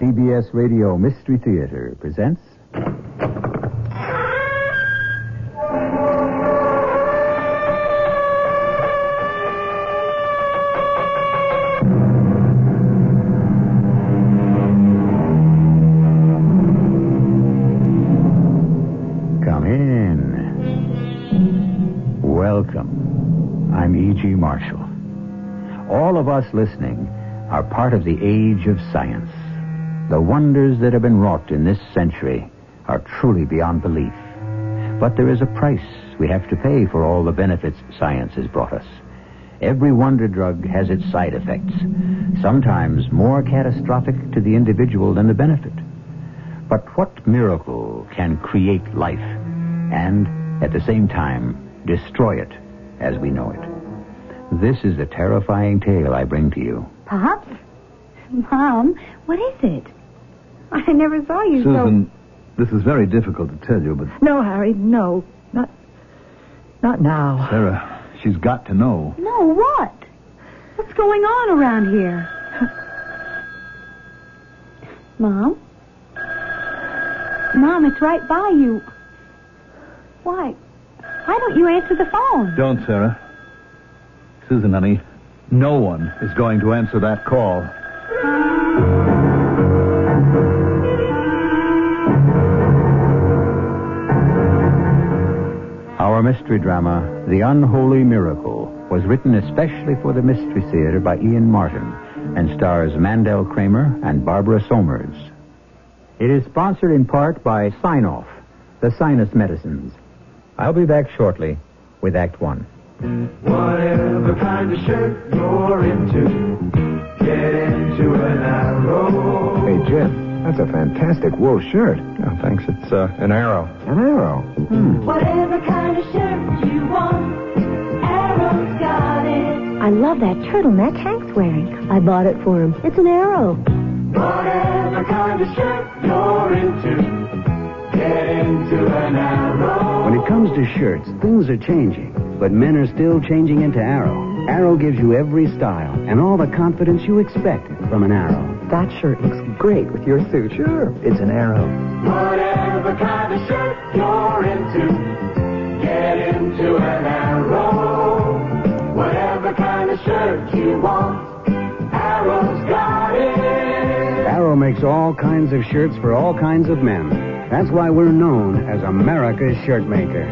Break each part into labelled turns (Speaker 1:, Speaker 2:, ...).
Speaker 1: CBS Radio Mystery Theater presents... Come in. Welcome. I'm E.G. Marshall. All of us listening are part of the age of science. The wonders that have been wrought in this century are truly beyond belief. But there is a price we have to pay for all the benefits science has brought us. Every wonder drug has its side effects, sometimes more catastrophic to the individual than the benefit. But what miracle can create life and, at the same time, destroy it as we know it? This is the terrifying tale I bring to you.
Speaker 2: Pops? Mom, what is it? I never saw you
Speaker 3: Susan, this is very difficult to tell you, but...
Speaker 4: No, Harry, no. Not now.
Speaker 3: Sarah, she's got to know.
Speaker 2: No, what? What's going on around here? Mom? Mom, it's right by you. Why? Why don't you answer the phone?
Speaker 3: Don't, Sarah. Susan, honey, no one is going to answer that call.
Speaker 1: Our mystery drama, The Unholy Miracle, was written especially for the Mystery Theater by Ian Martin and stars Mandel Kramer and Barbara Somers. It is sponsored in part by Sign-Off, the sinus medicines. I'll be back shortly with Act One.
Speaker 5: Whatever kind of shirt you're into, get into an Arrow.
Speaker 6: Hey, Jim, that's a fantastic wool shirt.
Speaker 7: Oh, thanks. It's an Arrow.
Speaker 6: An Arrow?
Speaker 5: Whatever kind of shirt you want, Arrow's got it.
Speaker 2: I love that turtleneck Hank's wearing. I bought it for him. It's an Arrow.
Speaker 5: Whatever kind of shirt you're into, get into an Arrow.
Speaker 8: When it comes to shirts, things are changing, but men are still changing into Arrow. Arrow gives you every style and all the confidence you expect from an Arrow.
Speaker 4: That shirt looks great with your suit.
Speaker 6: Sure, it's an Arrow.
Speaker 5: Whatever kind of shirt you're into, get into an Arrow. Whatever kind of shirt you want, Arrow's got it.
Speaker 8: Arrow makes all kinds of shirts for all kinds of men. That's why we're known as America's shirt maker.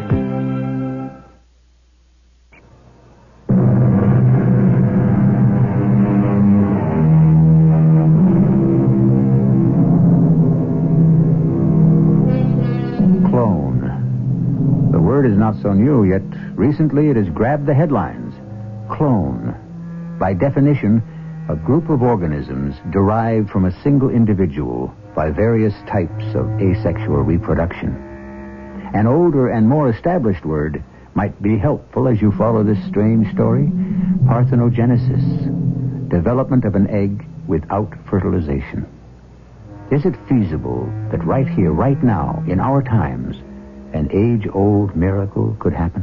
Speaker 1: Clone. The word is not so new, yet recently it has grabbed the headlines. Clone. By definition, a group of organisms derived from a single individual by various types of asexual reproduction. An older and more established word might be helpful as you follow this strange story. Parthenogenesis. Development of an egg without fertilization. Is it feasible that right here, right now, in our times, an age-old miracle could happen?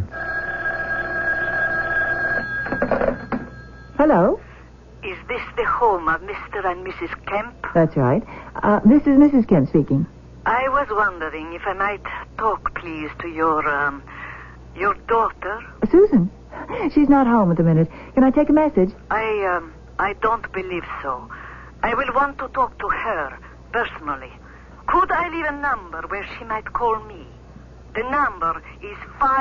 Speaker 4: Hello?
Speaker 9: Is this the home of Mr. and Mrs. Kemp?
Speaker 4: That's right. This is Mrs. Kemp speaking.
Speaker 9: I was wondering if I might talk, please, to your daughter.
Speaker 4: Susan. She's not home at the minute. Can I take a message?
Speaker 9: I don't believe so. I will want to talk to her personally. Could I leave a number where she might call me? The number is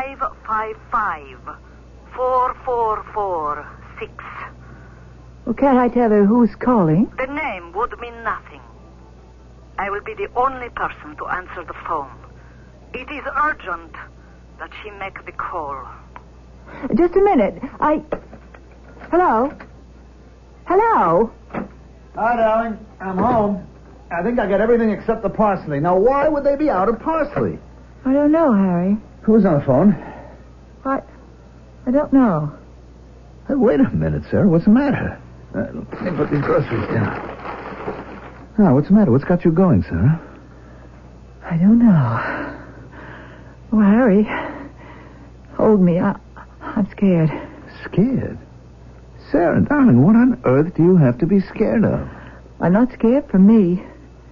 Speaker 9: 555-4446.
Speaker 4: Well, can't I tell her who's calling?
Speaker 9: The name would mean nothing. I will be the only person to answer the phone. It is urgent that she make the call.
Speaker 4: Just a minute. Hello? Hello?
Speaker 3: Hi, darling. I'm home. I think I got everything except the parsley. Now, why would they be out of parsley?
Speaker 4: I don't know, Harry.
Speaker 3: Who's on the phone?
Speaker 4: What? I don't know.
Speaker 3: Hey, wait a minute, Sarah. What's the matter? Let me put these groceries down. Now, what's the matter? What's got you going, Sarah?
Speaker 4: I don't know. Oh, Harry, hold me. I'm scared.
Speaker 3: Scared? Sarah, darling, what on earth do you have to be scared of?
Speaker 4: I'm not scared for me.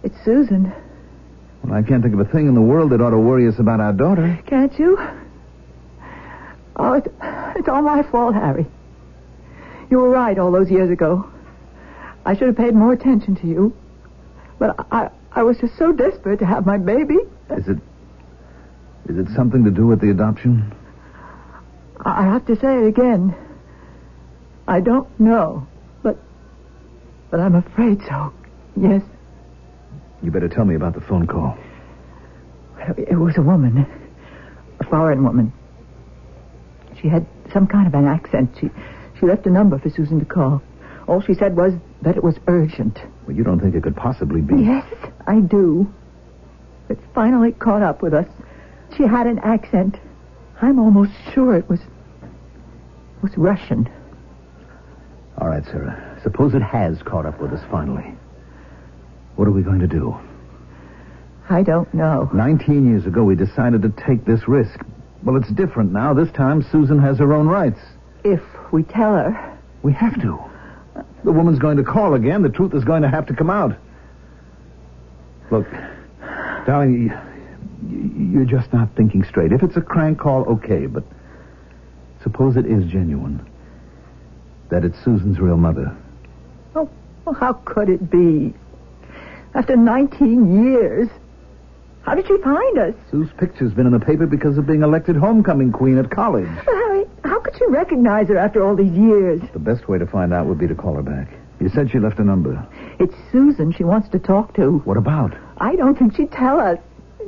Speaker 4: It's Susan.
Speaker 3: Well, I can't think of a thing in the world that ought to worry us about our daughter.
Speaker 4: Can't you? Oh, it's all my fault, Harry. You were right all those years ago. I should have paid more attention to you. But I was just so desperate to have my baby.
Speaker 3: Is it something to do with the adoption?
Speaker 4: I have to say it again. I don't know. But I'm afraid so. Yes.
Speaker 3: You better tell me about the phone call.
Speaker 4: It was a woman. A foreign woman. She had some kind of an accent. She left a number for Susan to call. All she said was that it was urgent.
Speaker 3: Well, you don't think it could possibly be?
Speaker 4: Yes, I do. It finally caught up with us. She had an accent. I'm almost sure it was Russian.
Speaker 3: All right, Sarah. Suppose it has caught up with us finally. What are we going to do?
Speaker 4: I don't know.
Speaker 3: 19 years ago, we decided to take this risk. Well, it's different now. This time, Susan has her own rights.
Speaker 4: If we tell her...
Speaker 3: We have to. The woman's going to call again. The truth is going to have to come out. Look, darling, you're just not thinking straight. If it's a crank call, okay, but suppose it is genuine. That it's Susan's real mother.
Speaker 4: Oh, well, how could it be? After 19 years. How did she find us?
Speaker 3: Sue's picture's been in the paper because of being elected homecoming queen at college.
Speaker 4: But Harry, how could you recognize her after all these years?
Speaker 3: The best way to find out would be to call her back. You said she left a number.
Speaker 4: It's Susan she wants to talk to.
Speaker 3: What about?
Speaker 4: I don't think she'd tell us.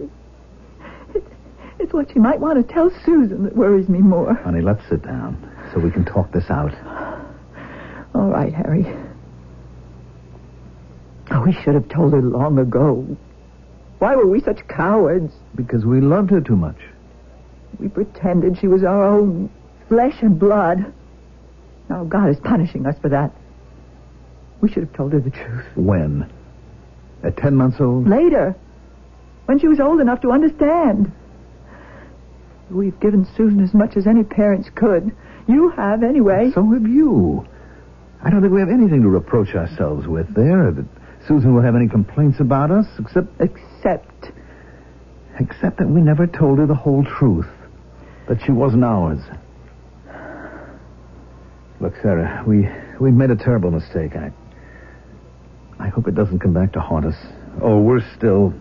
Speaker 4: It's what she might want to tell Susan that worries me more.
Speaker 3: Honey, let's sit down so we can talk this out.
Speaker 4: All right, Harry. Oh, we should have told her long ago. Why were we such cowards?
Speaker 3: Because we loved her too much.
Speaker 4: We pretended she was our own flesh and blood. Now God is punishing us for that. We should have told her the truth.
Speaker 3: When? At 10 months old?
Speaker 4: Later. When she was old enough to understand. We've given Susan as much as any parents could. You have, anyway.
Speaker 3: So have you. I don't think we have anything to reproach ourselves with there. That Susan will have any complaints about us, except that we never told her the whole truth. That she wasn't ours. Look, Sarah, we made a terrible mistake. I hope it doesn't come back to haunt us. Or worse still,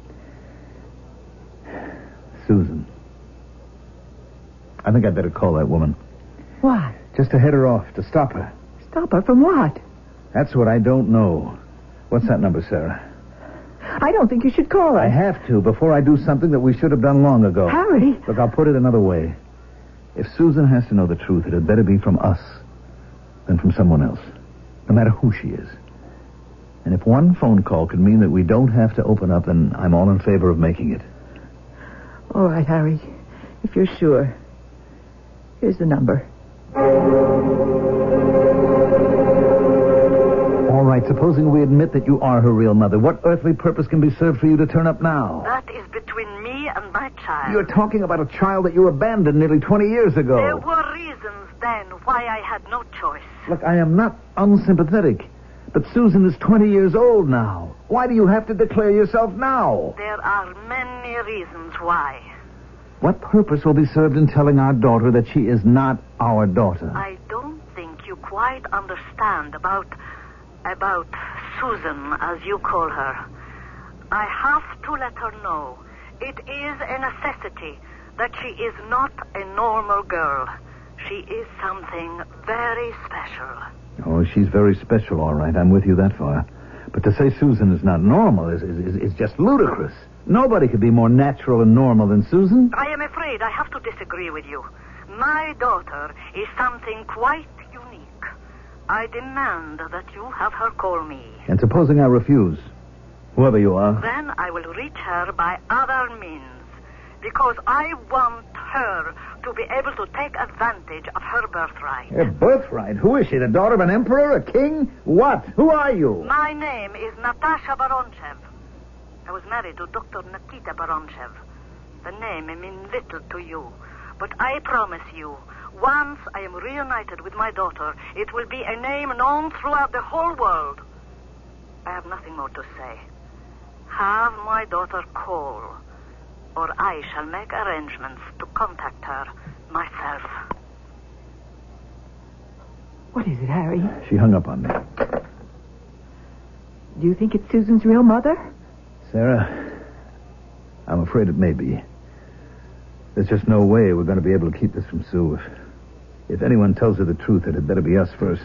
Speaker 3: Susan. I think I'd better call that woman.
Speaker 4: What?
Speaker 3: Just to head her off, to stop her.
Speaker 4: Stop her from what?
Speaker 3: That's what I don't know. What's that number, Sarah?
Speaker 4: I don't think you should call her.
Speaker 3: I have to, before I do something that we should have done long ago.
Speaker 4: Harry.
Speaker 3: Look, I'll put it another way. If Susan has to know the truth, it had better be from us than from someone else. No matter who she is. And if one phone call could mean that we don't have to open up, then I'm all in favor of making it.
Speaker 4: All right, Harry. If you're sure. Here's the number.
Speaker 3: All right, supposing we admit that you are her real mother, what earthly purpose can be served for you to turn up now?
Speaker 9: That is between me and my child.
Speaker 3: You're talking about a child that you abandoned nearly 20 years ago.
Speaker 9: There were reasons then why I had no choice.
Speaker 3: Look, I am not unsympathetic, but Susan is 20 years old now. Why do you have to declare yourself now?
Speaker 9: There are many reasons why.
Speaker 3: What purpose will be served in telling our daughter that she is not our daughter?
Speaker 9: I don't think you quite understand about Susan, as you call her. I have to let her know it is a necessity that she is not a normal girl. She is something very special.
Speaker 3: Oh, she's very special, all right. I'm with you that far. But to say Susan is not normal is just ludicrous. Nobody could be more natural and normal than Susan.
Speaker 9: I am afraid I have to disagree with you. My daughter is something quite unique. I demand that you have her call me.
Speaker 3: And supposing I refuse, whoever you are...
Speaker 9: Then I will reach her by other means. Because I want her to be able to take advantage of her birthright.
Speaker 3: Her birthright? Who is she, the daughter of an emperor, a king? What? Who are you?
Speaker 9: My name is Natasha Baronchev. I was married to Dr. Nikita Baronchev. The name may mean little to you, but I promise you, once I am reunited with my daughter, it will be a name known throughout the whole world. I have nothing more to say. Have my daughter call, or I shall make arrangements to contact her myself.
Speaker 4: What is it, Harry?
Speaker 3: She hung up on me.
Speaker 4: Do you think it's Susan's real mother?
Speaker 3: Sarah, I'm afraid it may be. There's just no way we're going to be able to keep this from Sue. If anyone tells her the truth, it had better be us first.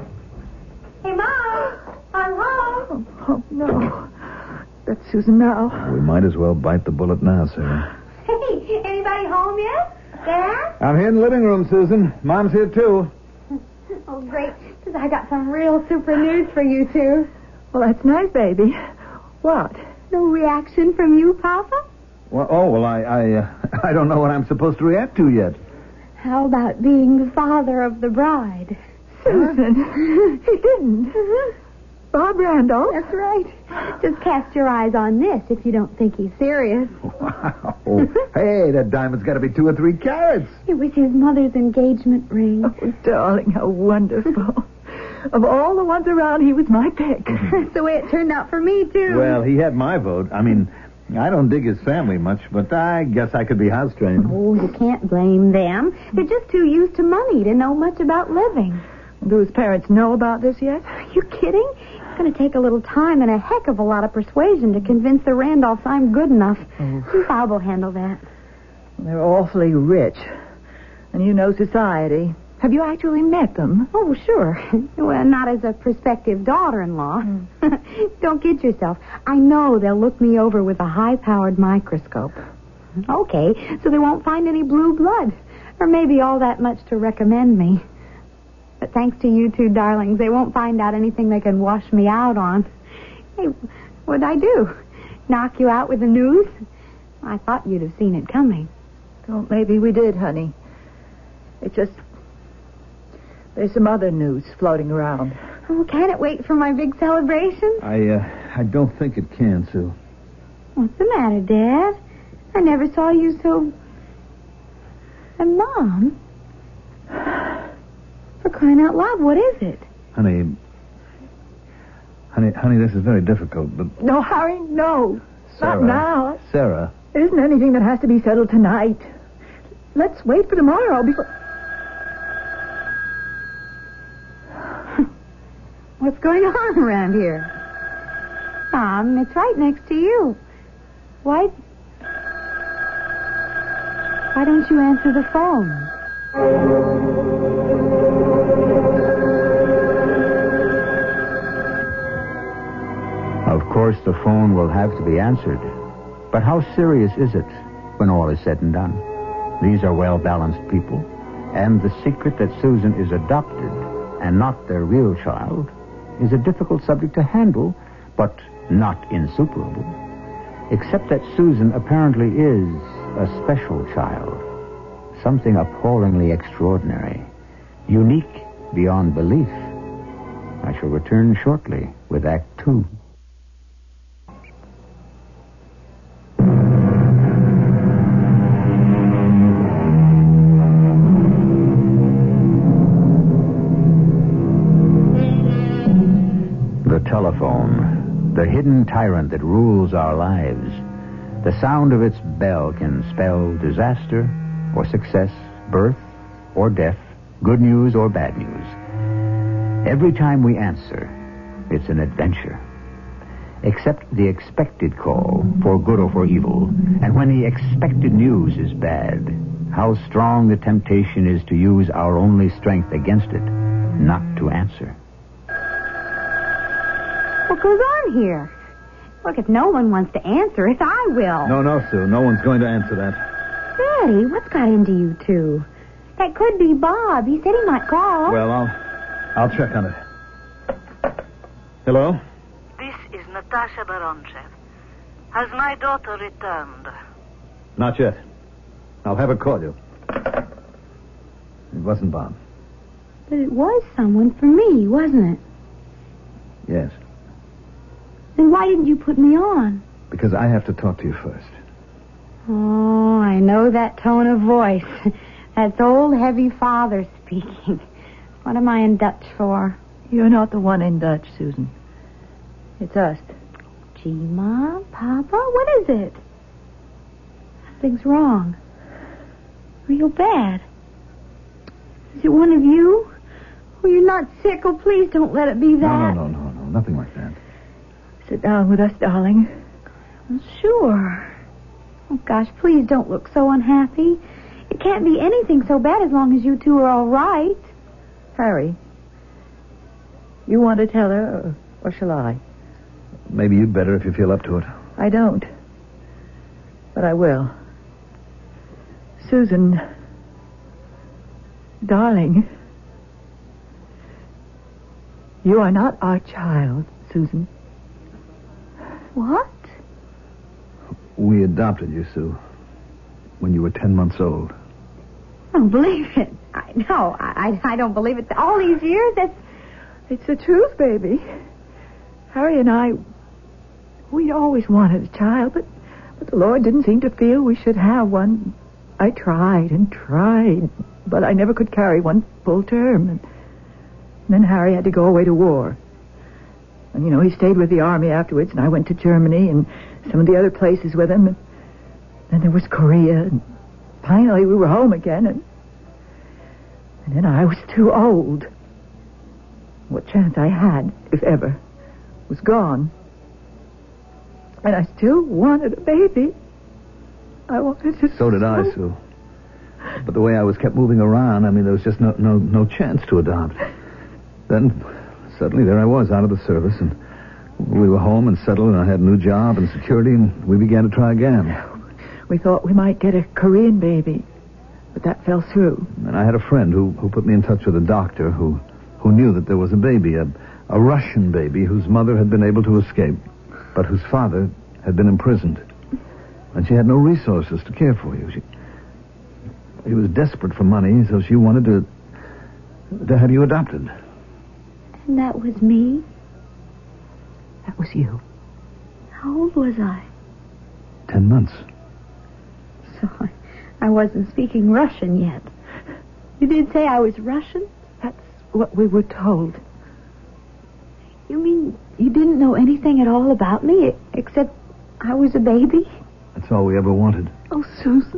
Speaker 2: Hey, Mom! I'm home!
Speaker 4: Oh, no. That's Susan now.
Speaker 3: We might as well bite the bullet now, Sarah.
Speaker 2: Hey, anybody home yet? Dad?
Speaker 3: I'm here in the living room, Susan. Mom's here, too.
Speaker 2: Oh, great. Because I got some real super news for you two.
Speaker 4: Well, that's nice, baby. What?
Speaker 2: No reaction from you, Papa?
Speaker 3: Well, I don't know what I'm supposed to react to yet.
Speaker 2: How about being the father of the bride?
Speaker 4: Susan, he didn't. Bob Randolph?
Speaker 2: That's right. Just cast your eyes on this if you don't think he's serious.
Speaker 3: Wow. Hey, that diamond's got to be 2 or 3 carats.
Speaker 2: It was his mother's engagement ring.
Speaker 4: Oh, darling, how wonderful. Of all the ones around, he was my pick.
Speaker 2: That's the way it turned out for me, too.
Speaker 3: Well, he had my vote. I mean, I don't dig his family much, but I guess I could be house trained.
Speaker 2: Oh, you can't blame them. They're just too used to money to know much about living.
Speaker 4: Do his parents know about this yet?
Speaker 2: Are you kidding? It's going to take a little time and a heck of a lot of persuasion to convince the Randolphs I'm good enough. Bob will handle that.
Speaker 4: They're awfully rich. And you know society. Have you actually met them?
Speaker 2: Oh, sure. Well, not as a prospective daughter-in-law. Don't kid yourself. I know they'll look me over with a high-powered microscope. Okay, so they won't find any blue blood. Or maybe all that much to recommend me. But thanks to you two darlings, they won't find out anything they can wash me out on. Hey, what'd I do? Knock you out with the news? I thought you'd have seen it coming.
Speaker 4: Well, maybe we did, honey. It just... There's some other news floating around.
Speaker 2: Oh, can it wait for my big celebration?
Speaker 3: I don't think it can, Sue.
Speaker 2: What's the matter, Dad? I never saw you so... And Mom? For crying out loud, what is it?
Speaker 3: Honey, this is very difficult, but...
Speaker 4: No, Harry, no.
Speaker 3: Sarah,
Speaker 4: not now.
Speaker 3: Sarah.
Speaker 4: There isn't anything that has to be settled tonight. Let's wait for tomorrow before...
Speaker 2: What's going on around here? Mom, it's right next to you. Why don't you answer the phone?
Speaker 1: Of course, the phone will have to be answered. But how serious is it when all is said and done? These are well-balanced people, and the secret that Susan is adopted and not their real child is a difficult subject to handle, but not insuperable. Except that Susan apparently is a special child. Something appallingly extraordinary. Unique beyond belief. I shall return shortly with Act 2. Telephone, the hidden tyrant that rules our lives. The sound of its bell can spell disaster or success, birth or death, good news or bad news. Every time we answer, it's an adventure. Except the expected call, for good or for evil, and when the expected news is bad, how strong the temptation is to use our only strength against it, not to answer.
Speaker 2: What goes on here? Look, if no one wants to answer it, I will.
Speaker 3: No, Sue. No one's going to answer that.
Speaker 2: Daddy, what's got into you two? That could be Bob. He said he might call.
Speaker 3: Well, I'll check on it. Hello?
Speaker 9: This is Natasha Baronchev. Has my daughter returned?
Speaker 3: Not yet. I'll have her call you. It wasn't Bob.
Speaker 2: But it was someone for me, wasn't it?
Speaker 3: Yes.
Speaker 2: Then why didn't you put me on?
Speaker 3: Because I have to talk to you first.
Speaker 2: Oh, I know that tone of voice. That's old heavy father speaking. What am I in Dutch for?
Speaker 4: You're not the one in Dutch, Susan. It's us.
Speaker 2: she, Mom? Papa? What is it? Something's wrong. Real bad. Is it one of you? Oh, you're not sick. Oh, please don't let it be that.
Speaker 3: No. Nothing like that.
Speaker 4: Sit down with us, darling.
Speaker 2: Well, sure. Oh, gosh, please don't look so unhappy. It can't be anything so bad as long as you two are all right.
Speaker 4: Harry, you want to tell her, or shall I?
Speaker 3: Maybe you'd better if you feel up to it.
Speaker 4: I don't. But I will. Susan, darling, you are not our child, Susan.
Speaker 2: What?
Speaker 3: We adopted you, Sue, when you were 10 months old.
Speaker 2: I don't believe it. I don't believe it. All these years,
Speaker 4: It's the truth, baby. Harry and I, we'd always wanted a child, but the Lord didn't seem to feel we should have one. I tried and tried, but I never could carry one full term. And then Harry had to go away to war. And, he stayed with the army afterwards, and I went to Germany and some of the other places with him. And then there was Korea, and finally we were home again, and then I was too old. What chance I had, if ever, was gone. And I still wanted a baby. I wanted to...
Speaker 3: So did I, Sue. But the way I was kept moving around, there was just no chance to adopt. Then, suddenly, there I was, out of the service, and we were home and settled, and I had a new job and security, and we began to try again.
Speaker 4: We thought we might get a Korean baby, but that fell through.
Speaker 3: And I had a friend who put me in touch with a doctor who knew that there was a baby, a Russian baby whose mother had been able to escape, but whose father had been imprisoned. And she had no resources to care for you. She was desperate for money, so she wanted to have you adopted.
Speaker 2: And that was me?
Speaker 4: That was you.
Speaker 2: How old was I?
Speaker 3: 10 months.
Speaker 2: So I wasn't speaking Russian yet. You did say I was Russian?
Speaker 4: That's what we were told.
Speaker 2: You mean you didn't know anything at all about me, except I was a baby?
Speaker 3: That's all we ever wanted.
Speaker 4: Oh, Susan.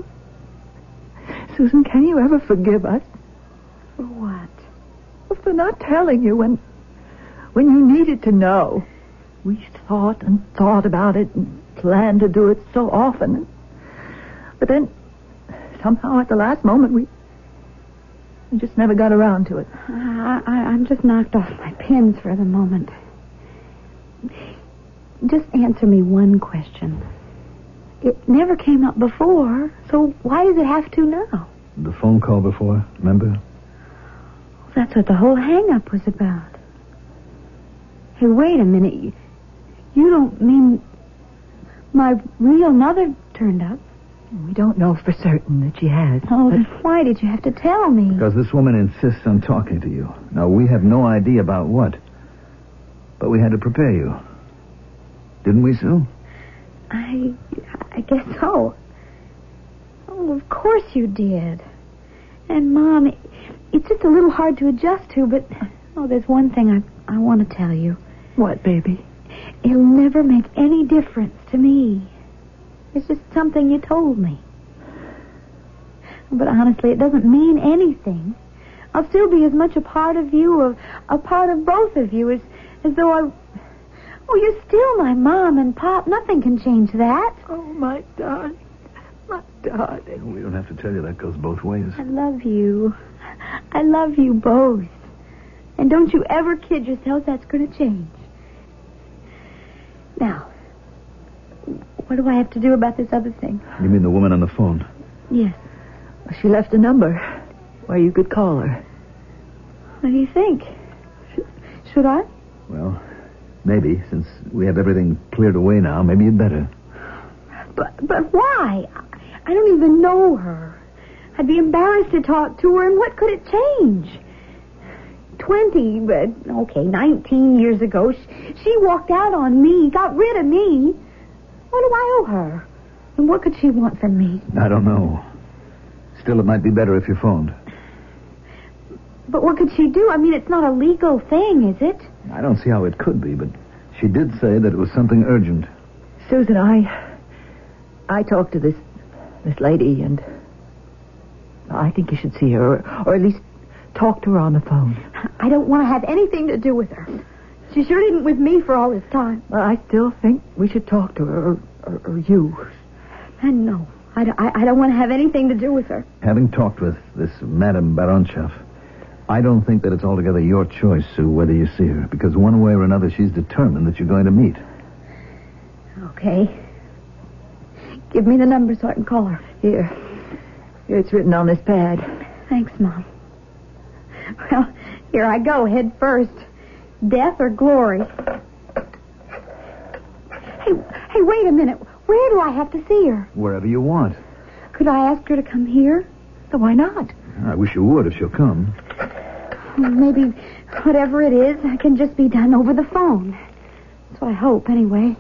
Speaker 4: Susan, can you ever forgive us?
Speaker 2: For what?
Speaker 4: Well, for not telling you when you needed to know. We thought and thought about it and planned to do it so often. But then, somehow at the last moment, we just never got around to it.
Speaker 2: I'm just knocked off my pins for the moment. Just answer me one question. It never came up before, so why does it have to now?
Speaker 3: The phone call before, remember?
Speaker 2: That's what the whole hang-up was about. Hey, wait a minute. You don't mean my real mother turned up?
Speaker 4: We don't know for certain that she has.
Speaker 2: Oh, then why did you have to tell me?
Speaker 3: Because this woman insists on talking to you. Now, we have no idea about what. But we had to prepare you. Didn't we, Sue?
Speaker 2: I guess so. Oh, of course you did. And, Mom, it's just a little hard to adjust to, but there's one thing I want to tell you.
Speaker 4: What, baby?
Speaker 2: It'll never make any difference to me. It's just something you told me. But honestly, it doesn't mean anything. I'll still be as much a part of you, a part of both of you, as though I... Oh, you're still my Mom and Pop. Nothing can change that.
Speaker 4: Oh, my darling. My darling.
Speaker 3: We don't have to tell you that goes both ways.
Speaker 2: I love you. I love you both. And don't you ever kid yourself that's going to change. Now, what do I have to do about this other thing?
Speaker 3: You mean the woman on the phone?
Speaker 2: Yes.
Speaker 4: She left a number where you could call her.
Speaker 2: What do you think? Should I?
Speaker 3: Well, maybe, since we have everything cleared away now, maybe you'd better.
Speaker 2: But why? I don't even know her. I'd be embarrassed to talk to her, and what could it change? 19 years ago, she walked out on me, got rid of me. What do I owe her? And what could she want from me?
Speaker 3: I don't know. Still, it might be better if you phoned.
Speaker 2: But what could she do? I mean, it's not a legal thing, is it?
Speaker 3: I don't see how it could be, but She did say that it was something urgent.
Speaker 4: Susan, I talked to this lady, and I think you should see her, or at least talk to her on the phone.
Speaker 2: I don't want to have anything to do with her. She sure didn't with me for all this time.
Speaker 4: Well, I still think we should talk to her, or you.
Speaker 2: And no, I don't want to have anything to do with her.
Speaker 3: Having talked with this Madame Baronchev, I don't think that it's altogether your choice, Sue, whether you see her, because one way or another she's determined that you're going to meet.
Speaker 2: Okay. Give me the number so I can call her.
Speaker 4: Here, it's written on this pad.
Speaker 2: Thanks, Mom. Well, here I go, head first. Death or glory? Hey, wait a minute. Where do I have to see her?
Speaker 3: Wherever you want.
Speaker 2: Could I ask her to come here?
Speaker 4: So why not?
Speaker 3: I wish you would if she'll come.
Speaker 2: Maybe whatever it is can just be done over the phone. That's what I hope, anyway.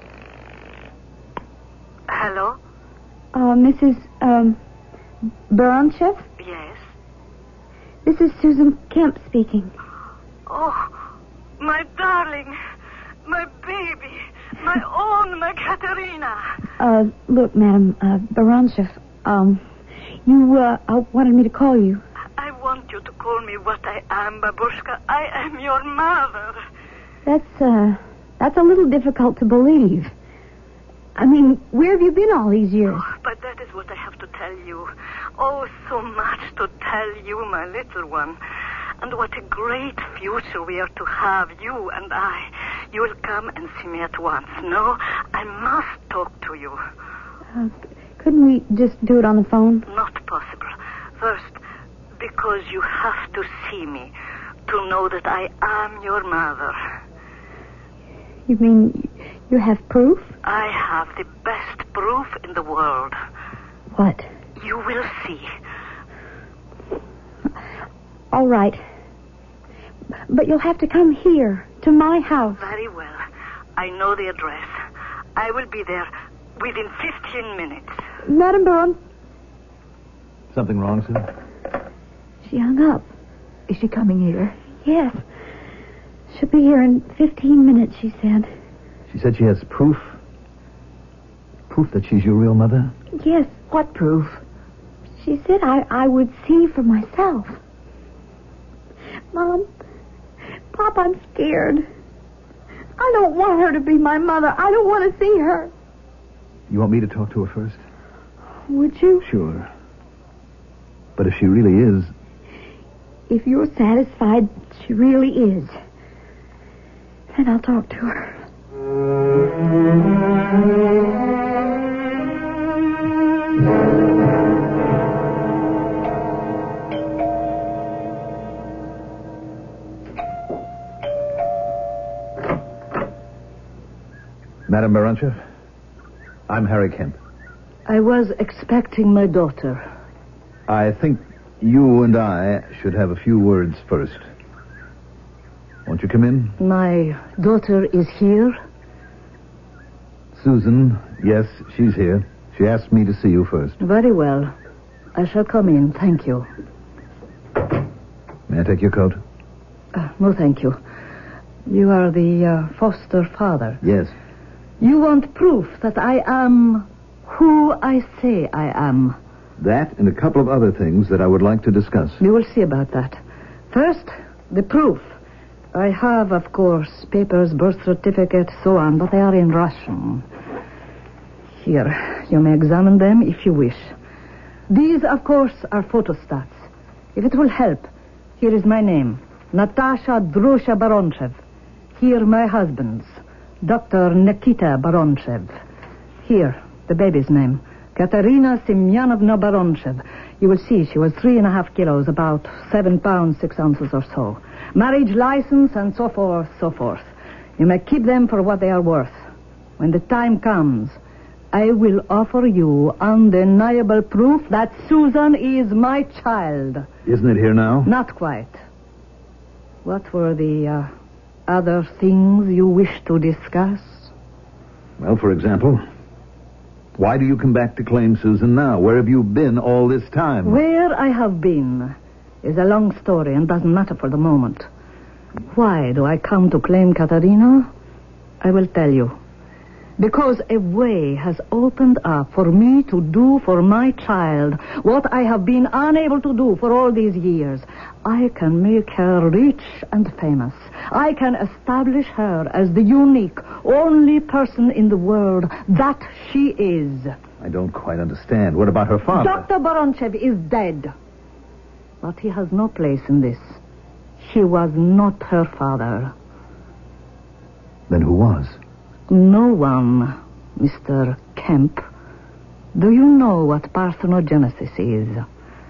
Speaker 9: Hello?
Speaker 2: Mrs. Baronchev?
Speaker 9: Yes.
Speaker 2: This is Susan Kemp speaking.
Speaker 9: Oh, my darling, my baby, my own, my Katerina.
Speaker 2: Look, Madam Baronchev, you wanted me to call you.
Speaker 9: I want you to call me what I am, Babushka. I am your mother.
Speaker 2: That's a little difficult to believe. I mean, where have you been all these years?
Speaker 9: Oh, but that is what I have to tell you. Oh, so much to tell you, my little one. And what a great future we are to have, you and I. You will come and see me at once. No, I must talk to you.
Speaker 2: Couldn't we just do it on the phone?
Speaker 9: Not possible. First, because you have to see me to know that I am your mother.
Speaker 2: You mean you have proof?
Speaker 9: I have the best proof in the world.
Speaker 2: What?
Speaker 9: You will see.
Speaker 2: All right. But you'll have to come here, to my house.
Speaker 9: Very well. I know the address. I will be there within 15 minutes.
Speaker 2: Madam Baron.
Speaker 3: Something wrong, Sue?
Speaker 2: She hung up.
Speaker 4: Is she coming here?
Speaker 2: Yes. She'll be here in 15 minutes, she said.
Speaker 3: She said she has proof? Proof that she's your real mother?
Speaker 2: Yes.
Speaker 4: What proof?
Speaker 2: She said I would see for myself. Mom, Pop, I'm scared. I don't want her to be my mother. I don't want to see her.
Speaker 3: You want me to talk to her first?
Speaker 2: Would you?
Speaker 3: Sure. But if she really is...
Speaker 2: If you're satisfied she really is, then I'll talk to her.
Speaker 3: Madame Baronchev, I'm Harry Kemp.
Speaker 10: I was expecting my daughter.
Speaker 3: I think you and I should have a few words first. Won't you come in?
Speaker 10: My daughter is here?
Speaker 3: Susan, yes, she's here. She asked me to see you first.
Speaker 10: Very well. I shall come in, thank you.
Speaker 3: May I take your coat?
Speaker 10: No, thank you. You are the foster father.
Speaker 3: Yes.
Speaker 10: You want proof that I am who I say I am.
Speaker 3: That and a couple of other things that I would like to discuss.
Speaker 10: We will see about that. First, the proof. I have, of course, papers, birth certificate, so on, but they are in Russian. Here, you may examine them if you wish. These, of course, are photostats. If it will help, here is my name, Natasha Drusha Baronchev. Here, my husband's, Dr. Nikita Baronchev. Here, the baby's name, Katerina Semyonovna Baronchev. You will see she was 3.5 kilos, about 7 pounds, 6 ounces or so. Marriage license and so forth, so forth. You may keep them for what they are worth. When the time comes, I will offer you undeniable proof that Susan is my child.
Speaker 3: Isn't it here now?
Speaker 10: Not quite. What were the other things you wish to discuss?
Speaker 3: Well, for example, why do you come back to claim Susan now? Where have you been all this time?
Speaker 10: Where I have been is a long story and doesn't matter for the moment. Why do I come to claim Katerina? I will tell you. Because a way has opened up for me to do for my child what I have been unable to do for all these years. I can make her rich and famous. I can establish her as the unique, only person in the world that she is.
Speaker 3: I don't quite understand. What about her father?
Speaker 10: Dr. Baronchev is dead. But he has no place in this. He was not her father.
Speaker 3: Then who was?
Speaker 10: No one, Mr. Kemp. Do you know what parthenogenesis is?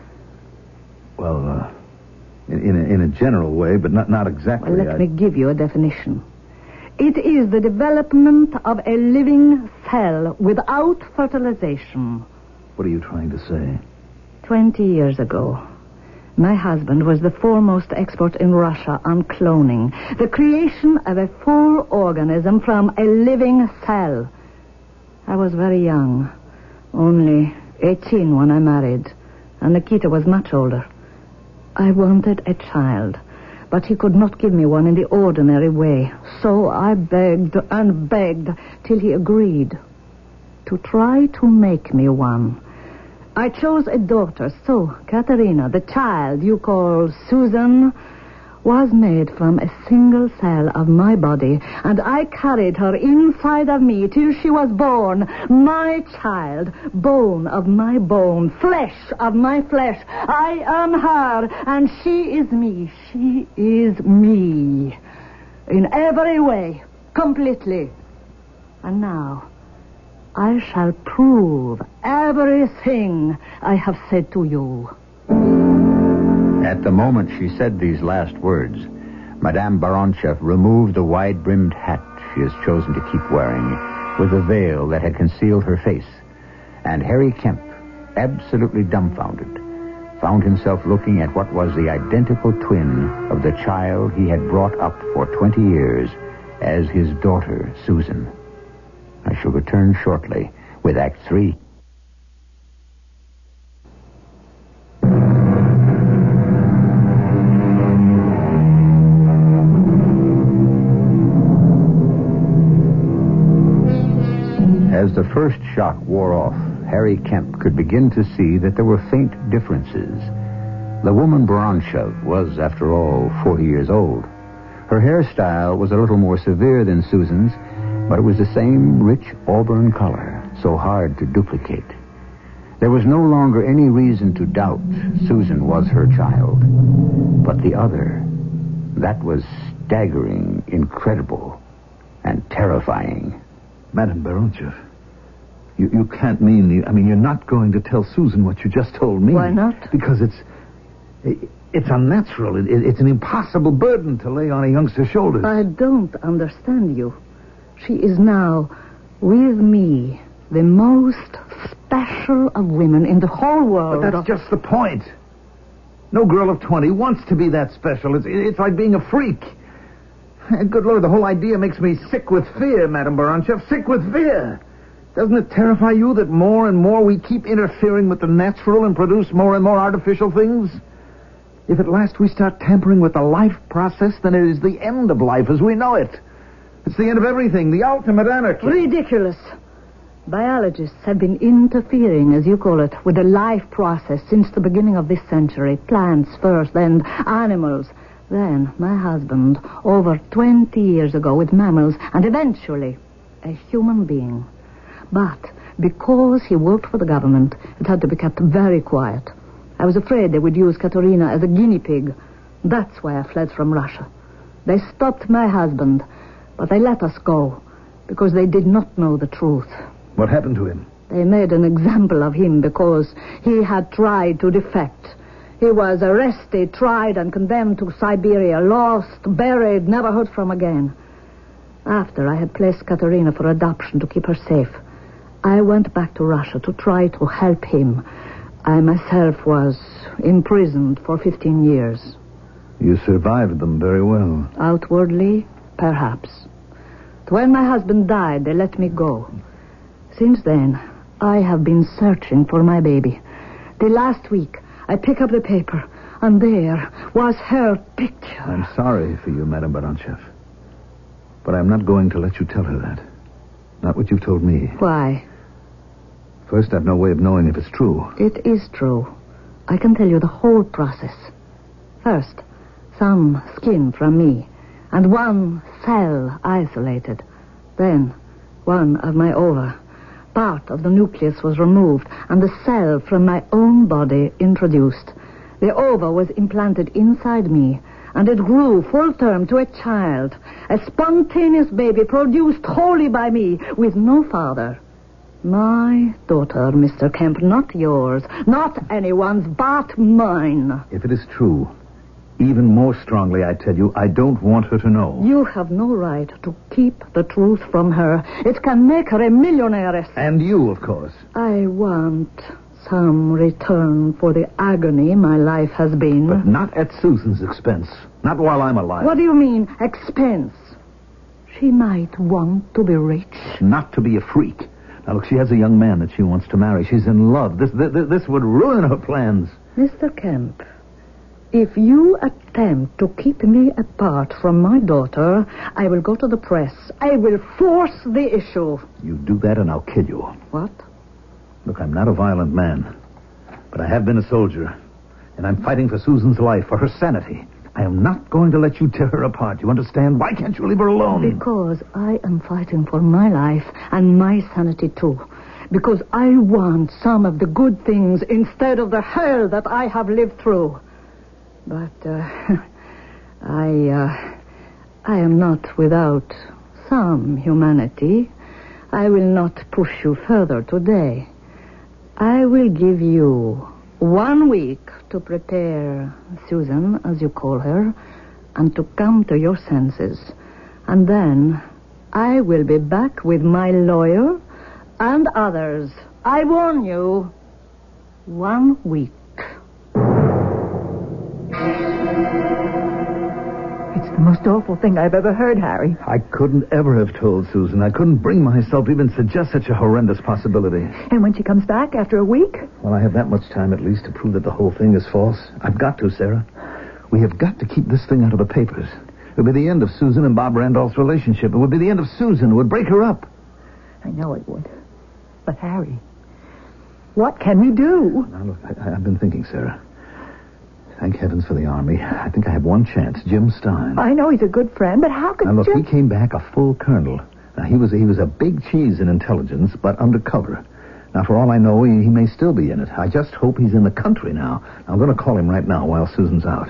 Speaker 3: Well, in a general way, but not exactly.
Speaker 10: Well, let me give you a definition. It is the development of a living cell without fertilization.
Speaker 3: What are you trying to say?
Speaker 10: 20 years ago, my husband was the foremost expert in Russia on cloning, the creation of a full organism from a living cell. I was very young, only 18 when I married, and Nikita was much older. I wanted a child, but he could not give me one in the ordinary way, so I begged and begged till he agreed to try to make me one. I chose a daughter, so Katerina, the child you call Susan, was made from a single cell of my body, and I carried her inside of me till she was born. My child, bone of my bone, flesh of my flesh. I am her, and she is me. She is me. In every way, completely. And now, I shall prove everything I have said to you.
Speaker 1: At the moment she said these last words, Madame Baronchev removed the wide-brimmed hat she has chosen to keep wearing with the veil that had concealed her face. And Harry Kemp, absolutely dumbfounded, found himself looking at what was the identical twin of the child he had brought up for 20 years as his daughter, Susan. I shall return shortly with Act 3. As the first shock wore off, Harry Kemp could begin to see that there were faint differences. The woman Baronchev was, after all, 40 years old. Her hairstyle was a little more severe than Susan's, but it was the same rich auburn color, so hard to duplicate. There was no longer any reason to doubt Susan was her child. But the other, that was staggering, incredible, and terrifying.
Speaker 3: Madame Baronchev, you can't mean... you're not going to tell Susan what you just told me.
Speaker 10: Why not?
Speaker 3: Because it's unnatural. It's an impossible burden to lay on a youngster's shoulders.
Speaker 10: I don't understand you. She is now, with me, the most special of women in the whole world.
Speaker 3: But that's just the point. No girl of 20 wants to be that special. It's like being a freak. Good Lord, the whole idea makes me sick with fear, Madame Baronchev. Sick with fear. Doesn't it terrify you that more and more we keep interfering with the natural and produce more and more artificial things? If at last we start tampering with the life process, then it is the end of life as we know it. It's the end of everything, the ultimate anarchy.
Speaker 10: Ridiculous. Biologists have been interfering, as you call it, with the life process since the beginning of this century. Plants first, then animals. Then my husband, over 20 years ago, with mammals, and eventually a human being. But because he worked for the government, it had to be kept very quiet. I was afraid they would use Katerina as a guinea pig. That's why I fled from Russia. They stopped my husband, but they let us go because they did not know the truth.
Speaker 3: What happened to him?
Speaker 10: They made an example of him because he had tried to defect. He was arrested, tried, and condemned to Siberia, lost, buried, never heard from again. After I had placed Katerina for adoption to keep her safe, I went back to Russia to try to help him. I myself was imprisoned for 15 years.
Speaker 3: You survived them very well.
Speaker 10: Outwardly, perhaps. When my husband died, they let me go. Since then, I have been searching for my baby. The last week, I picked up the paper, and there was her picture.
Speaker 3: I'm sorry for you, Madame Baronchev. But I'm not going to let you tell her that. Not what you've told me.
Speaker 10: Why?
Speaker 3: First, I've no way of knowing if it's true.
Speaker 10: It is true. I can tell you the whole process. First, some skin from me, and one cell isolated. Then, one of my ova. Part of the nucleus was removed, and the cell from my own body introduced. The ova was implanted inside me, and it grew full term to a child, a spontaneous baby produced wholly by me, with no father. My daughter, Mr. Kemp, not yours, not anyone's, but mine.
Speaker 3: If it is true, even more strongly I tell you, I don't want her to know.
Speaker 10: You have no right to keep the truth from her. It can make her a millionaire.
Speaker 3: And you, of course.
Speaker 10: I want some return for the agony my life has been.
Speaker 3: But not at Susan's expense. Not while I'm alive.
Speaker 10: What do you mean, expense? She might want to be rich.
Speaker 3: Not to be a freak. Now, look, she has a young man that she wants to marry. She's in love. This would ruin her plans.
Speaker 10: Mr. Kemp, if you attempt to keep me apart from my daughter, I will go to the press. I will force the issue.
Speaker 3: You do that and I'll kill you.
Speaker 10: What?
Speaker 3: Look, I'm not a violent man, but I have been a soldier, and I'm fighting for Susan's life, for her sanity. I am not going to let you tear her apart. You understand? Why can't you leave her alone?
Speaker 10: Because I am fighting for my life and my sanity, too. Because I want some of the good things instead of the hell that I have lived through. But I am not without some humanity. I will not push you further today. I will give you 1 week to prepare Susan, as you call her, and to come to your senses. And then I will be back with my lawyer and others. I warn you, 1 week.
Speaker 4: It's the most awful thing I've ever heard, Harry.
Speaker 3: I couldn't ever have told Susan. I couldn't bring myself to even suggest such a horrendous possibility.
Speaker 4: And when she comes back after a week?
Speaker 3: Well, I have that much time at least to prove that the whole thing is false. I've got to, Sarah. We have got to keep this thing out of the papers. It would be the end of Susan and Bob Randolph's relationship. It would be the end of Susan. It would break her up.
Speaker 4: I know it would. But, Harry, what can we do?
Speaker 3: Now, look, I've been thinking, Sarah. Thank heavens for the Army. I think I have one chance. Jim Stein.
Speaker 4: I know he's a good friend, but how could
Speaker 3: Now, look,
Speaker 4: Jim...
Speaker 3: he came back a full colonel. Now, he was a big cheese in intelligence, but undercover. Now, for all I know, he may still be in it. I just hope he's in the country now. I'm going to call him right now while Susan's out.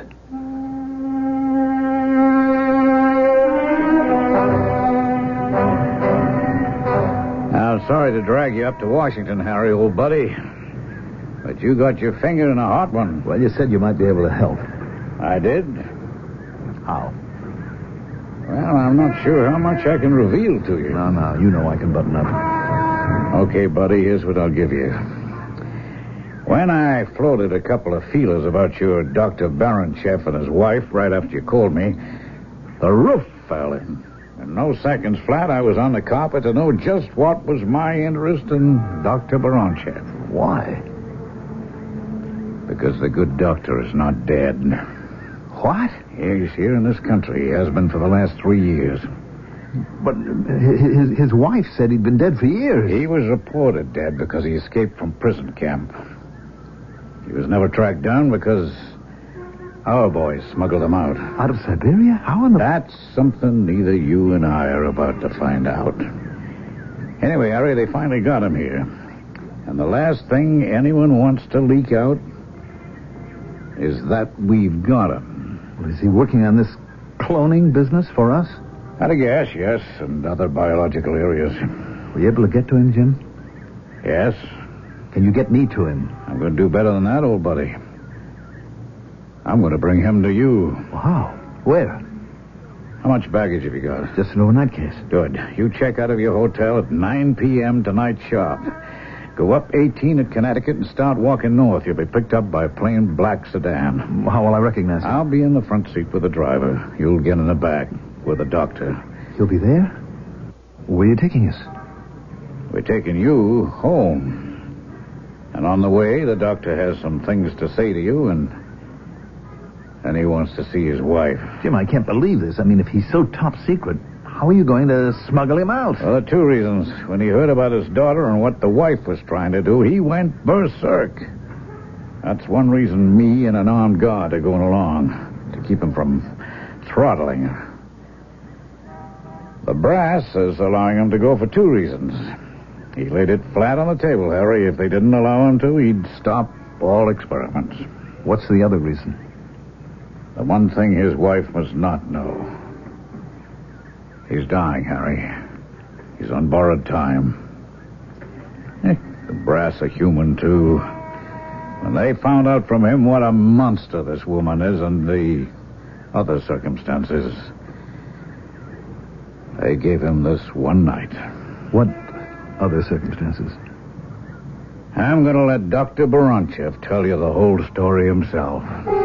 Speaker 11: I'm sorry to drag you up to Washington, Harry, old buddy. But you got your finger in a hot one.
Speaker 3: Well, you said you might be able to help.
Speaker 11: I did?
Speaker 3: How?
Speaker 11: Well, I'm not sure how much I can reveal to you.
Speaker 3: No, you know I can button up.
Speaker 11: Okay, buddy, here's what I'll give you. When I floated a couple of feelers about your Dr. Baranchev and his wife right after you called me, the roof fell in. In no seconds flat, I was on the carpet to know just what was my interest in Dr. Baranchev.
Speaker 3: Why?
Speaker 11: Because the good doctor is not dead.
Speaker 3: What?
Speaker 11: He's here in this country. He has been for the last 3 years.
Speaker 3: But his wife said he'd been dead for years.
Speaker 11: He was reported dead because he escaped from prison camp. He was never tracked down because our boys smuggled him out.
Speaker 3: Out of Siberia? How in the...
Speaker 11: That's something neither you and I are about to find out. Anyway, Harry, they finally got him here. And the last thing anyone wants to leak out is that we've got him.
Speaker 3: Well, is he working on this cloning business for us?
Speaker 11: At a guess, yes, and other biological areas.
Speaker 3: Were you able to get to him, Jim?
Speaker 11: Yes.
Speaker 3: Can you get me to him?
Speaker 11: I'm going to do better than that, old buddy. I'm going to bring him to you.
Speaker 3: Wow. Where?
Speaker 11: How much baggage have you got?
Speaker 3: Just an overnight case.
Speaker 11: Good. You check out of your hotel at 9 p.m. tonight sharp. Go up 18 at Connecticut and start walking north. You'll be picked up by a plain black sedan.
Speaker 3: How will I recognize him?
Speaker 11: I'll be in the front seat with the driver. You'll get in the back with the doctor.
Speaker 3: He'll be there? Where are you taking us?
Speaker 11: We're taking you home. And on the way, the doctor has some things to say to you, and he wants to see his wife.
Speaker 3: Jim, I can't believe this. I mean, if he's so top secret, How are you going to smuggle him out?
Speaker 11: Well, there are two reasons. When he heard about his daughter and what the wife was trying to do, he went berserk. That's one reason me and an armed guard are going along, to keep him from throttling her. The brass is allowing him to go for two reasons. He laid it flat on the table, Harry. If they didn't allow him to, he'd stop all experiments.
Speaker 3: What's the other reason?
Speaker 11: The one thing his wife must not know. He's dying, Harry. He's on borrowed time. The brass are human, too. When they found out from him what a monster this woman is and the other circumstances, they gave him this one night.
Speaker 3: What other circumstances?
Speaker 11: I'm going to let Dr. Baranchev tell you the whole story himself.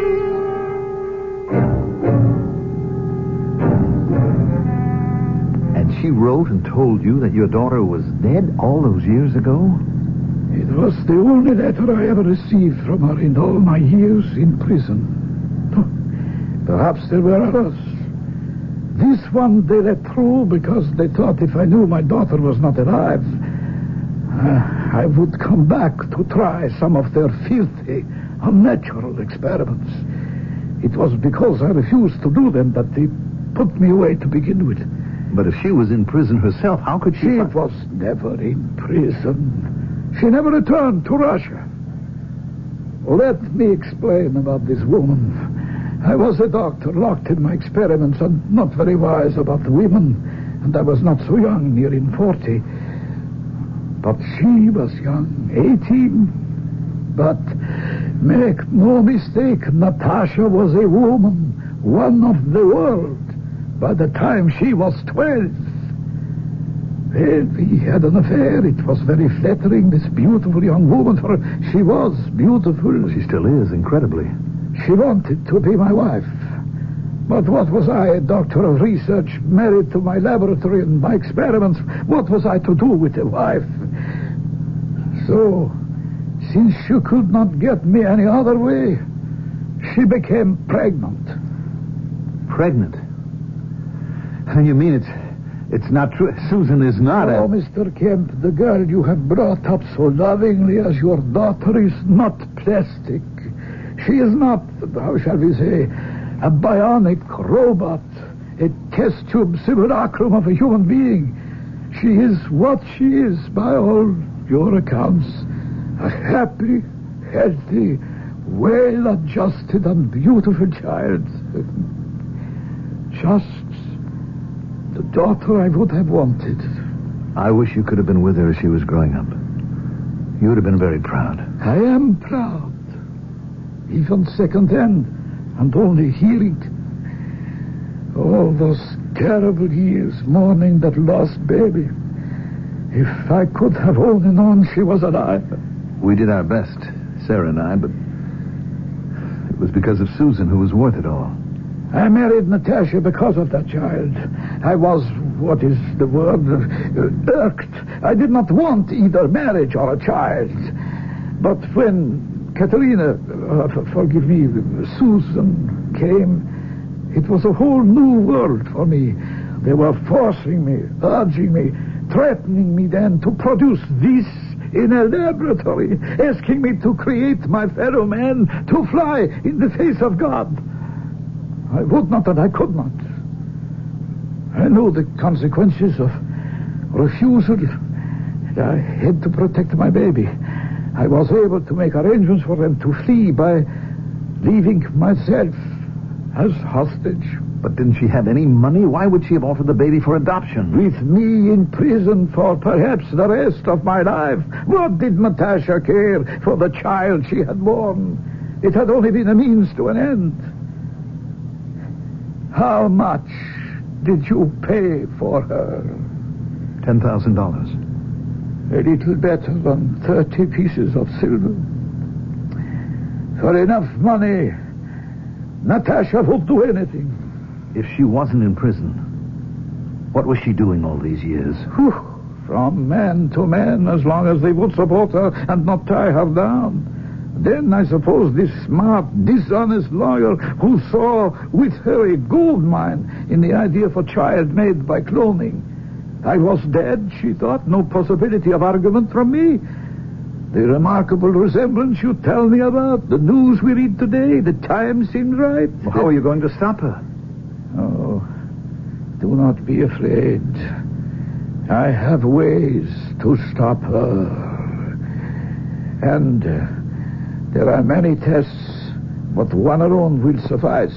Speaker 3: And she wrote and told you that your daughter was dead all those years ago?
Speaker 12: It was the only letter I ever received from her in all my years in prison. Perhaps there were others. This one they let through because they thought if I knew my daughter was not alive, I would come back to try some of their filthy, unnatural experiments. It was because I refused to do them that they put me away to begin with.
Speaker 3: But if she was in prison herself, how could she...
Speaker 12: She was never in prison. She never returned to Russia. Let me explain about this woman. I was a doctor, locked in my experiments, and not very wise about women. And I was not so young, nearing 40. But she was young, 18. But make no mistake, Natasha was a woman, one of the world, by the time she was 12. Well, we had an affair. It was very flattering, this beautiful young woman, for she was beautiful.
Speaker 3: She still is, incredibly.
Speaker 12: She wanted to be my wife. But what was I, a doctor of research, married to my laboratory and my experiments? What was I to do with a wife? So, since she could not get me any other way, she became pregnant.
Speaker 3: Pregnant? You mean it's not true? Susan is not
Speaker 12: Oh, Mr. Kemp, the girl you have brought up so lovingly as your daughter is not plastic. She is not, how shall we say, a bionic robot, a test tube simulacrum of a human being. She is what she is, by all your accounts. A happy, healthy, well-adjusted and beautiful child. Just the daughter I would have wanted.
Speaker 3: I wish you could have been with her as she was growing up. You would have been very proud.
Speaker 12: I am proud. Even second-hand, and only hearing. All those terrible years mourning that lost baby. If I could have only known she was alive.
Speaker 3: We did our best, Sarah and I, but it was because of Susan who was worth it all.
Speaker 12: I married Natasha because of that child. I was, what is the word, irked. I did not want either marriage or a child. But when Katerina, forgive me, Susan came, it was a whole new world for me. They were forcing me, urging me, threatening me then to produce this in a laboratory, asking me to create my fellow man, to fly in the face of God. I would not and I could not. I knew the consequences of refusal. I had to protect my baby. I was able to make arrangements for them to flee by leaving myself as hostage.
Speaker 3: But didn't she have any money? Why would she have offered the baby for adoption?
Speaker 12: With me in prison for perhaps the rest of my life. What did Natasha care for the child she had born? It had only been a means to an end. How much did you pay for her?
Speaker 3: $10,000.
Speaker 12: A little better than 30 pieces of silver. For enough money, Natasha would do anything.
Speaker 3: If she wasn't in prison, what was she doing all these years?
Speaker 12: From man to man, as long as they would support her and not tie her down. Then I suppose this smart, dishonest lawyer who saw with her a gold mine in the idea of a child made by cloning. I was dead, she thought. No possibility of argument from me. The remarkable resemblance you tell me about, the news we read today, the time seemed right.
Speaker 3: Well, how are you going to stop her?
Speaker 12: Oh, do not be afraid. I have ways to stop her. And there are many tests, but one alone will suffice.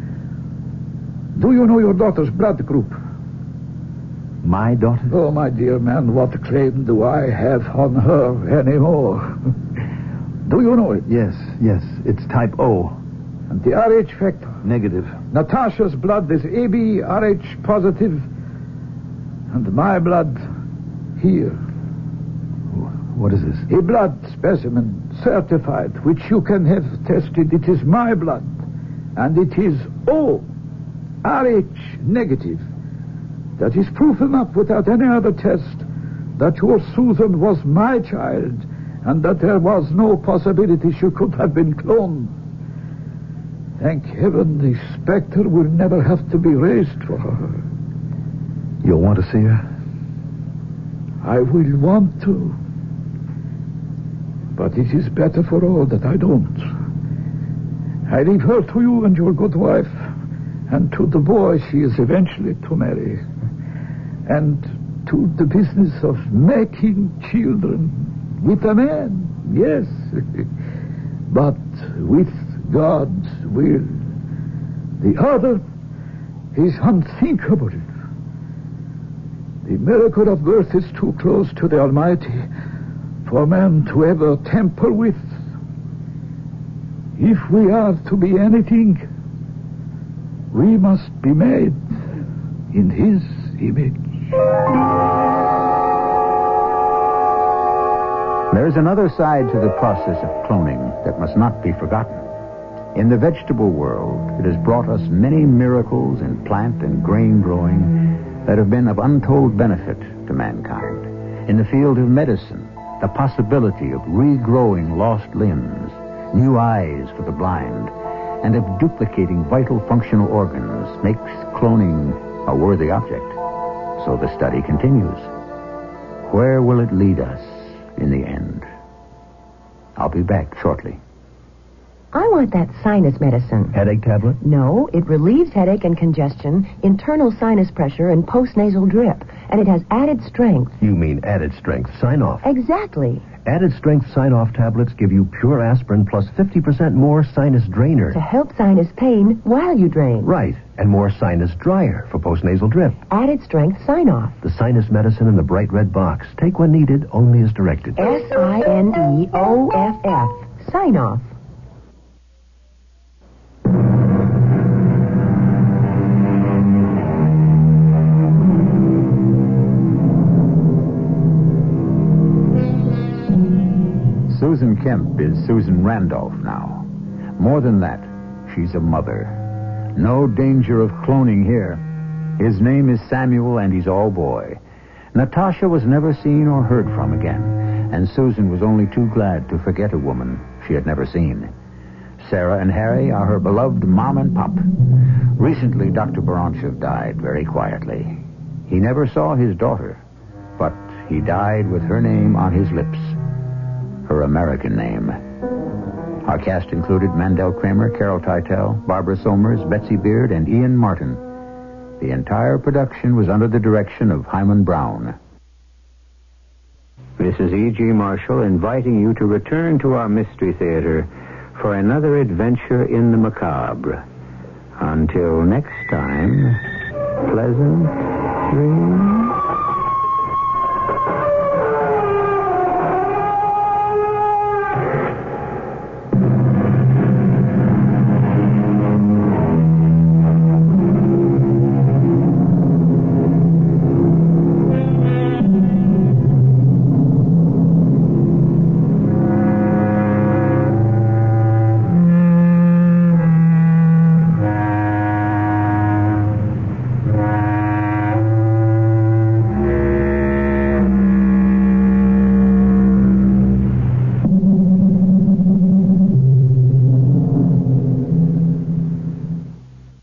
Speaker 12: Do you know your daughter's blood group?
Speaker 3: My daughter?
Speaker 12: Oh, my dear man, what claim do I have on her anymore? Do you know it?
Speaker 3: Yes. It's type O.
Speaker 12: And the Rh factor?
Speaker 3: Negative.
Speaker 12: Natasha's blood is AB Rh positive. And my blood here.
Speaker 3: What is this?
Speaker 12: A blood specimen certified, which you can have tested. It is my blood. And it is O. Rh negative. That is proof enough without any other test that your Susan was my child and that there was no possibility she could have been cloned. Thank heaven the specter will never have to be raised for her.
Speaker 3: You'll want to see her?
Speaker 12: I will want to. But it is better for all that I don't. I leave her to you and your good wife, and to the boy she is eventually to marry, and to the business of making children with a man, yes, but with God's will. The other is unthinkable. The miracle of birth is too close to the Almighty for man to ever tamper with. If we are to be anything, we must be made in His image.
Speaker 1: There's another side to the process of cloning that must not be forgotten. In the vegetable world, it has brought us many miracles in plant and grain growing that have been of untold benefit to mankind. In the field of medicine, the possibility of regrowing lost limbs, new eyes for the blind, and of duplicating vital functional organs makes cloning a worthy object. So the study continues. Where will it lead us in the end? I'll be back shortly.
Speaker 13: I want that sinus medicine.
Speaker 6: Headache tablet?
Speaker 13: No, it relieves headache and congestion, internal sinus pressure, and postnasal drip. And it has added strength.
Speaker 6: You mean added strength sign-off?
Speaker 13: Exactly.
Speaker 6: Added strength sign-off tablets give you pure aspirin plus 50% more sinus drainer.
Speaker 13: To help sinus pain while you drain.
Speaker 6: Right, and more sinus dryer for postnasal drip.
Speaker 13: Added strength sign-off.
Speaker 6: The sinus medicine in the bright red box. Take when needed, only as directed.
Speaker 13: SINEOFF. Sign-off.
Speaker 1: Susan Kemp is Susan Randolph now. More than that, she's a mother. No danger of cloning here. His name is Samuel, and he's all boy. Natasha was never seen or heard from again, and Susan was only too glad to forget a woman she had never seen. Sarah and Harry are her beloved mom and pop. Recently, Dr. Baranchev died very quietly. He never saw his daughter, but he died with her name on his lips. Her American name. Our cast included Mandel Kramer, Carol Teitel, Barbara Somers, Betsy Beard, and Ian Martin. The entire production was under the direction of Hyman Brown. This is E.G. Marshall inviting you to return to our Mystery Theater for another adventure in the macabre. Until next time, pleasant dreams.